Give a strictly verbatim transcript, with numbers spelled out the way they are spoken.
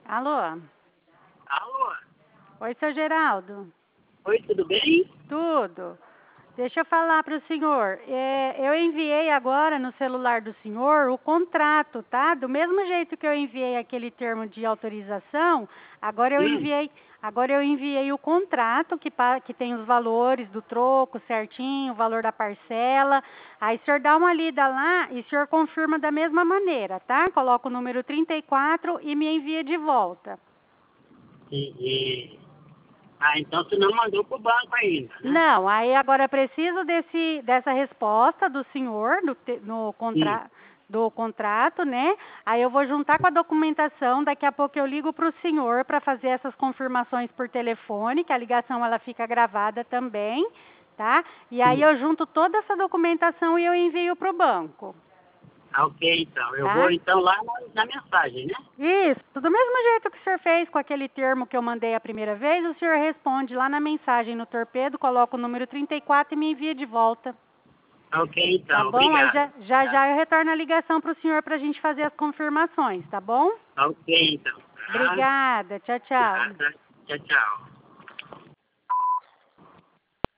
Alô? Alô? Oi, seu Geraldo. Oi, tudo bem? Tudo. Deixa eu falar para o senhor. É, eu enviei agora no celular do senhor o contrato, tá? Do mesmo jeito que eu enviei aquele termo de autorização, agora eu Hum, enviei, agora eu enviei o contrato que, pa- que tem os valores do troco certinho, o valor da parcela. Aí o senhor dá uma lida lá e o senhor confirma da mesma maneira, tá? Coloca o número trinta e quatro e me envia de volta. e, e- Ah, então você não mandou pro banco ainda, né? Não, aí agora preciso desse, dessa resposta do senhor do, te- no Hum, contra, do contrato, né? Aí eu vou juntar com a documentação, daqui a pouco eu ligo para o senhor para fazer essas confirmações por telefone, que a ligação ela fica gravada também, tá? E aí hum. eu junto toda essa documentação e eu envio para o banco, Ah, ok, então. Eu vou tá? então lá na, na mensagem, né? Isso, do mesmo jeito que o senhor fez com aquele termo que eu mandei a primeira vez, o senhor responde lá na mensagem no torpedo, coloca o número trinta e quatro e me envia de volta. Ok, Tá então. bom? Aí Obrigado. já já, Tá? já eu retorno a ligação para o senhor para a gente fazer as confirmações, tá bom? Ok, então. Tá? Obrigada. Tchau, tchau. Nada. Tchau, tchau.